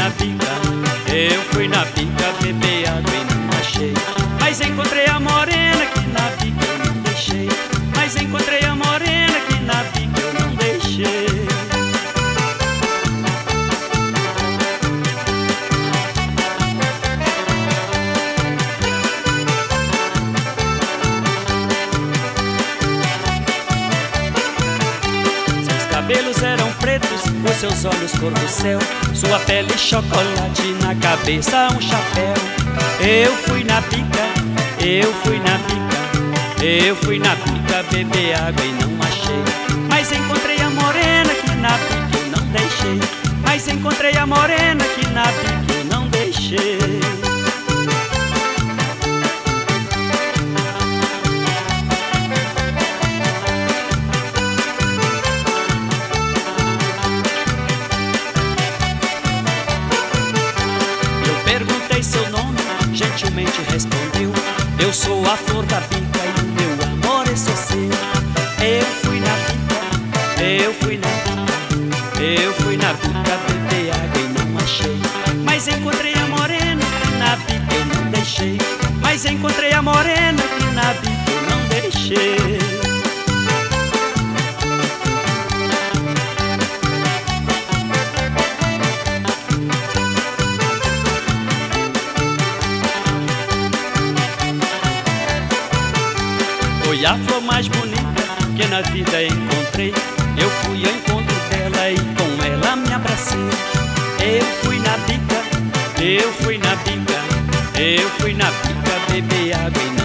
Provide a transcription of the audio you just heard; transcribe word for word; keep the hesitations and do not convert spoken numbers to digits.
na bica, eu fui na bica beber água e não achei. Mas encontrei a morena que na bica eu não deixei. Mas encontrei a morena que na bica eu não deixei. Cabelos eram pretos, os seus olhos cor do céu, sua pele chocolate, na cabeça um chapéu. Eu fui na bica, eu fui na bica, eu fui na bica beber água e não achei. Mas encontrei a morena que na bica eu não deixei. Mas encontrei a morena que na bica eu não deixei. Perguntei seu nome, gentilmente respondeu: eu sou a flor da bica e o meu amor é só seu. Eu fui na bica, eu fui na bica, eu fui na bica beber água e não achei. Mas encontrei a morena que na bica eu não deixei. Mas encontrei a morena que na bica eu não deixei. Foi a flor mais bonita que na vida encontrei. Eu fui ao encontro dela e com ela me abracei. Eu fui na bica, eu fui na bica, eu fui na bica beber água e